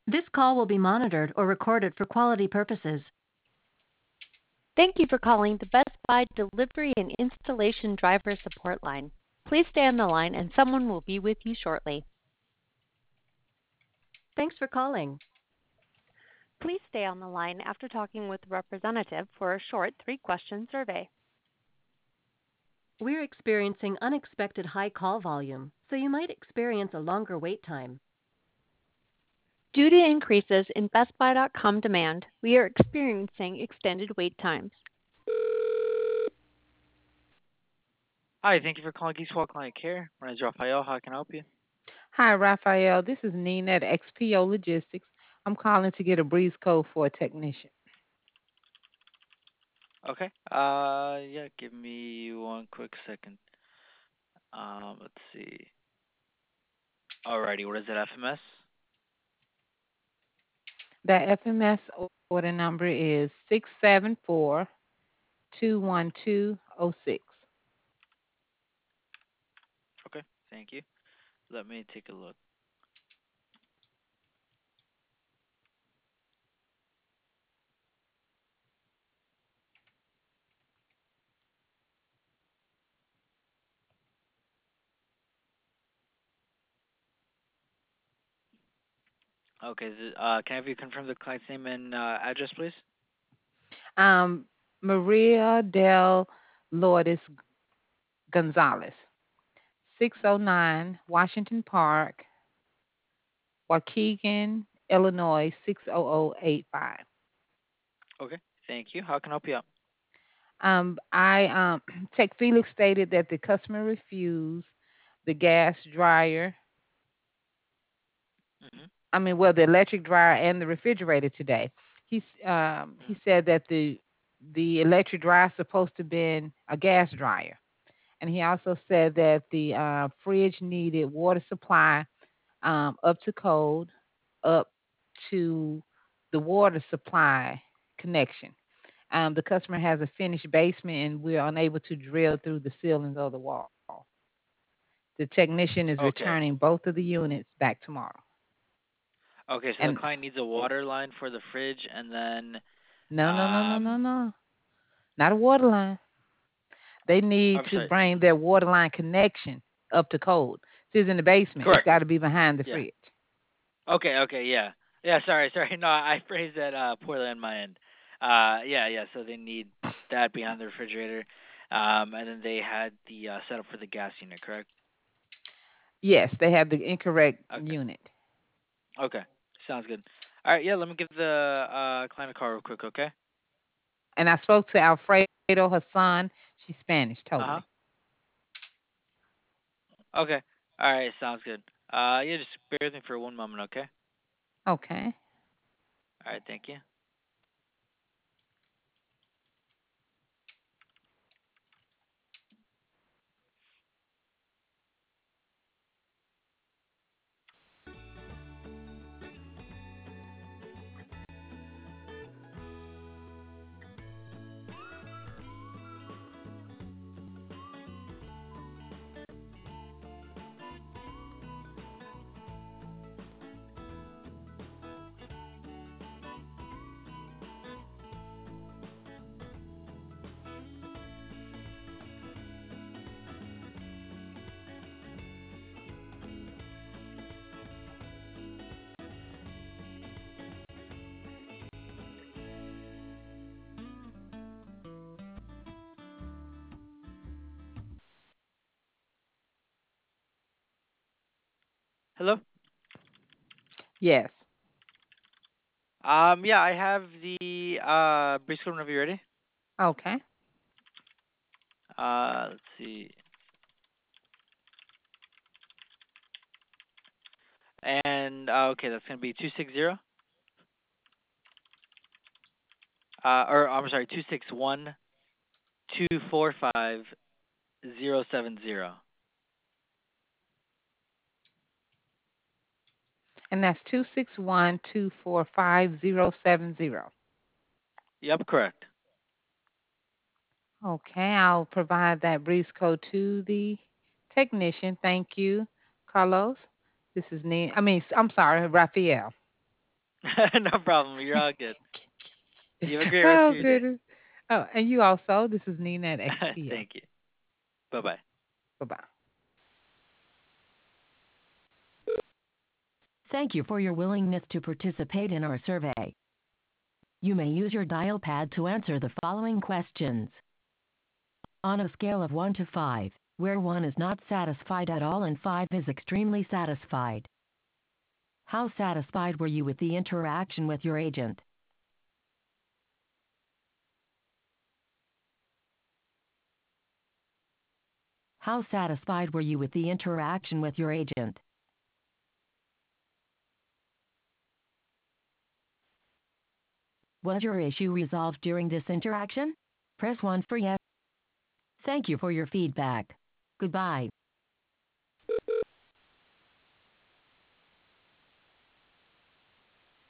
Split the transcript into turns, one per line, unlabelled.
This call will be monitored or recorded for quality purposes.
Thank you for calling the Best Buy Delivery and Installation Driver Support Line. Please stay on the line and someone will be with you shortly.
Thanks for calling.
Please stay on the line after talking with a representative for a short 3-question survey.
We're experiencing unexpected high call volume, so you might experience a longer wait time.
Due to increases in BestBuy.com demand, we are experiencing extended wait times.
Hi, thank you for calling Geekswalk Client Care. My name is Rafael. How can I help you?
Hi, Raphael. This is Nina at XPO Logistics. I'm calling to get a breeze code for a technician.
Okay. Yeah, give me one quick second. Let's see. Alrighty, what is it, FMS?
That FMS order number is 674-21206.
Okay, thank you. Let me take a look. Okay, can I have you confirm the client's name and address, please?
Maria del Lourdes Gonzalez, 609 Washington Park, Waukegan, Illinois, 60085.
Okay, thank you. How can I help you out?
Tech Felix stated that the customer refused the gas dryer.
Mm-hmm.
The electric dryer and the refrigerator today. He said that the electric dryer is supposed to be a gas dryer, and he also said that the fridge needed water supply up to code, up to the water supply connection. The customer has a finished basement, and we're unable to drill through the ceilings of the wall. The technician is
Okay.
returning both of the units back tomorrow.
Okay, so the
And
client needs a water line for the fridge, and then
no, no, no, no, no,
um,
no, not a water line. They need
I'm
to
sorry.
bring their water line connection up to code. If it's in the basement, it's
Correct.
got to be behind the
Yeah.
fridge.
Okay, yeah. Yeah, sorry. No, I phrased that poorly on my end. Yeah, so they need that behind the refrigerator. And then they had the setup for the gas unit, correct?
Yes, they have the incorrect
Okay.
unit.
Okay. Sounds good. All right, yeah, let me give the client a call real quick, okay?
And I spoke to Alfredo, her son. She's Spanish,
Uh-huh.
totally.
Okay. All right, sounds good. Yeah, just bear with me for one moment, okay?
Okay.
All right, thank you. Hello?
Yes.
Yeah, I have the brief script whenever you're ready.
Okay.
Let's see. And okay, that's gonna be 260. Or I'm sorry, 261-245-070.
And that's 261-245-070.
Yep, correct.
Okay, I'll provide that brief code to the technician. Thank you, Carlos. This is I'm sorry, Raphael.
No problem. You're all good. You have a great rest of
Oh
your day.
goodness. Oh, and you also. This is Nina at XPO.
Thank you. Bye bye.
Bye bye.
Thank you for your willingness to participate in our survey. You may use your dial pad to answer the following questions. On a scale of 1 to 5, where 1 is not satisfied at all and 5 is extremely satisfied, how satisfied were you with the interaction with your agent? How satisfied were you with the interaction with your agent? Was your issue resolved during this interaction? Press 1 for yes. Thank you for your feedback. Goodbye.